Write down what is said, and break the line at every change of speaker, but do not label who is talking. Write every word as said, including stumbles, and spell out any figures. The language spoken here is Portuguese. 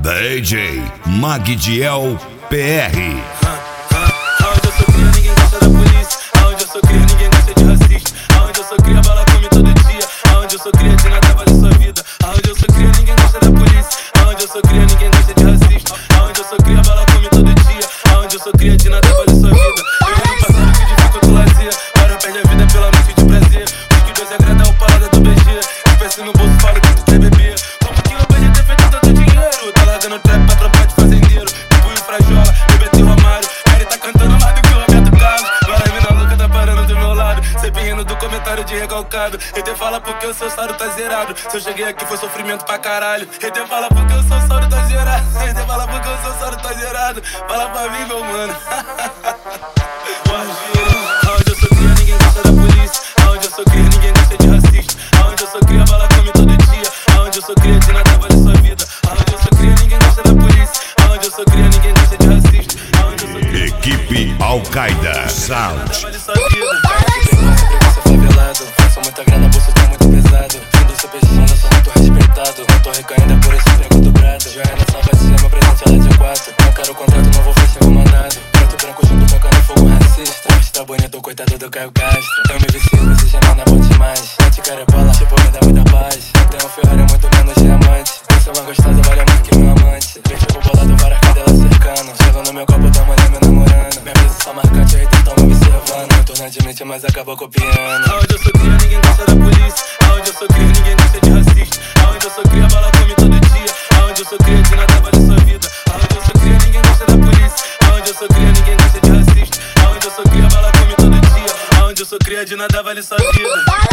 D J Magdiel P R.
Aonde eu sou cria, ninguém gosta da polícia. Aonde eu sou cria, ninguém gosta de racista. Aonde eu sou cria, bala come todo dia. Aonde eu sou cria, de nada vale sua vida. Aonde eu sou cria, ninguém gosta da polícia. Aonde eu sou cria, ninguém gosta de racista. Aonde eu sou cria, bala come todo dia. Aonde eu sou cria, de nada vale sua vida. Eu no passado que dificulta o lazer. Para perde a vida pela noite de prazer. Os que desagrada o paladar do B G. Espécie no bolso, fala que tu quer beber. Como que eu perdi ter feito tanto dinheiro? Tá largando trap pra tropa de fazendeiro. Punho frajola, Bebeto e Romário. Ele tá cantando mais do que o Roberto Carlos. Agora a mina louca tá parando do meu lado. Sempre rindo do comentário de recalcado. Ele fala porque o seu saldo tá zerado. Se eu cheguei aqui foi sofrimento pra caralho. Ele fala porque o seu saldo tá zerado. Ele fala porque o seu saldo tá zerado. Fala pra mim, meu mano. Aonde eu sou cria, ninguém gosta da polícia. Aonde eu sou cria, ninguém gosta de racista. Aonde eu sou cria, bala come todo dia. Aonde eu sou cria, de nada vale sua vida. Aonde eu sou cria, ninguém gosta da polícia. Aonde eu sou cria, ninguém gosta de racista. Aonde eu sou cria,
Equipe Al-Qaeda Sound.
vale sua vida. Você favelado, faço muita grana, bolso tá muito pesado. Vindo seu beijinho, eu sou muito respeitado. Não tô recaindo, é por esse emprego dobrado. Joana salva de ser meu presente, ela é de quatro. Não quero contrato, não vou fechar o mandado. Preto branco junto, tocando fogo racista. Mas tá bonito, coitado do Caio Castro. Eu me vicio, se chama na bom demais. Gente, cara é bola, tipo, me dá muita paz. Não tenho um Ferrari, muito menos diamante. Pensa uma gostosa, vale mais que meu amante. Vem tipo bolado, várias cadelas cercando. Chego no meu copo, tá mulher me namorando. Minha mesa só marcante, eu tão me observando. Muito não admite, mas acabou copiando. Aonde eu sou cria, ninguém gosta da polícia. Aonde eu sou cria, ninguém gosta de racista. Aonde eu sou cria, bala come todo dia. Aonde eu sou cria, de nada vale sua vida. Aonde eu sou cria, ninguém gosta da polícia. Aonde eu sou cria, ninguém gosta de racista. Aonde eu sou cria, bala come todo dia. Aonde eu sou cria, de nada vale sua vida.